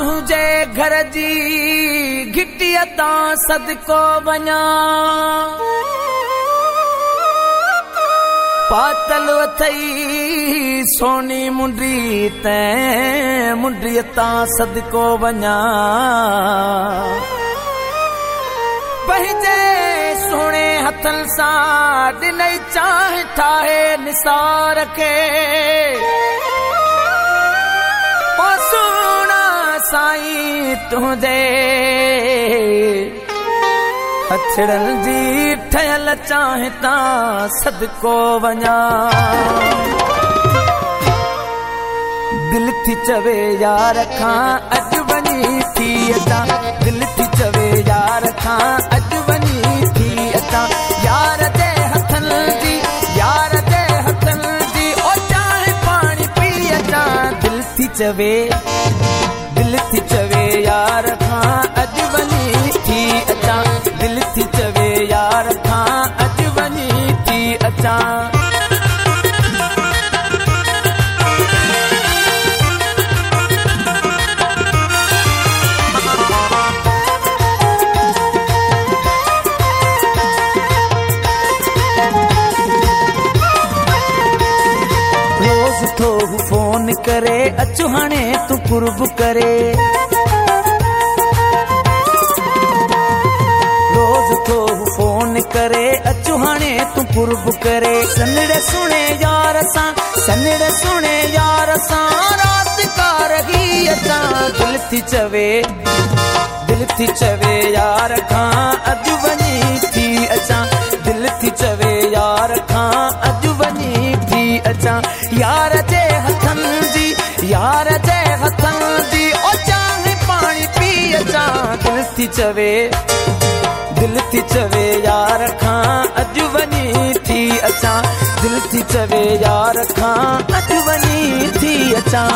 तुझे घर जी घिटिया तां सदको वञा पातल अथई सोनी मुंडी तैं मुंडी तां सदको वञा पंहिंजे सोने हथन सां ॾिनई चाह ठाहे निसार खे ओ सुहिणा साईं तुंहिंजे हथड़नि जी ठहियल चाह तां सदको वञा दिल थी चवे यार खां अॼु वञी थी अचां दिल थी चवे यार खां अॼु वञी थी अचां यार जे हथनि जी ओ चाहे पाणी पी अचां दिल थी चवे यार खां अॼु वञी थी अचां दिल थी चवे यार खां अॼु वञी थी अचां तो फोन करे अचु हाणे तू कुर्ब करे रोज तो फोन करे अचु हाणे तू कुर्ब करे सनड़े सुने यार सां रात कारगी अचां दिल थी चवे यार खां अॼु वञी थी अचां दिल थी चवे यार खां अॼु वञी थी अचां यार जे हथनि जी ओ चाहे पाणी पी अचां दिल थी चवे यार खां अॼु वञी थी अचां दिल थी चवे यार खां अॼु वञी थी अचां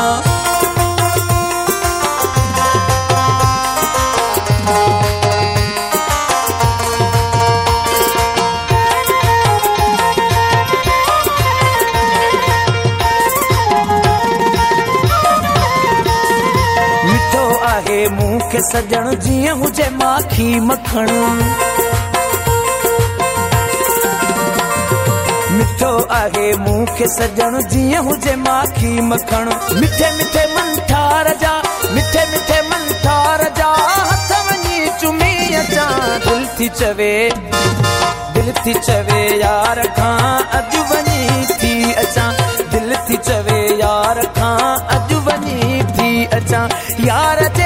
मुंह खे सजण जीअं हुजे माखी मखण मिठो आहे मुंह खे सजण जीअं हुजे माखी मखण मिठे मिठे मन ठार जा हथ वञी चुमी अचां दिल थी चवे यार खां अॼु वञी थी अचां दिल थी चवे यार खां अॼु वञी थी अचां यार जे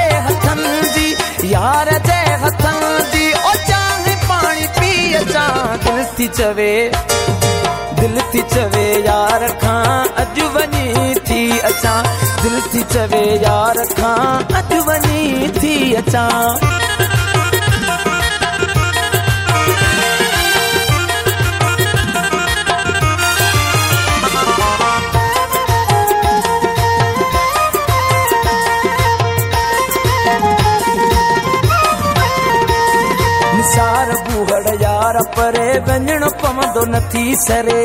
हथनि जी ओ चाहे पाणी पी अचां दिल थी चवे यार खां अॼु वञी थी अचां दिल थी चवे यार खां अॼु वञी थी अचां निसार बूहड़ यार परे वञणो पवंदो नथी सरे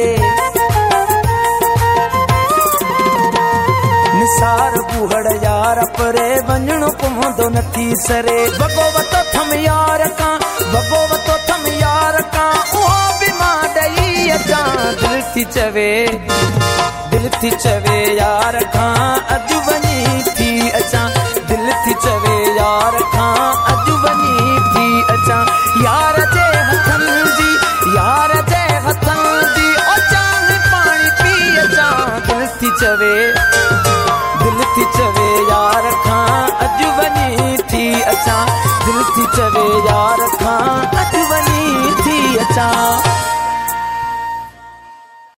निसार बूहड़ यार परे वञणो पवंदो नथी सरे वॻो वतो थम यार खां उहो बि मां ॾेई अचां दिल थी चवे यार खां अॼु वञी थी अचां दिल थी चवे यार खां अॼु वञी थी अचां यार जे हथनि जी ओ चाहे पाणी पी अचां दिल थी चवे यार खां अॼु वञी थी अचां दिल थी चवे यार खां अॼु वञी थी अचां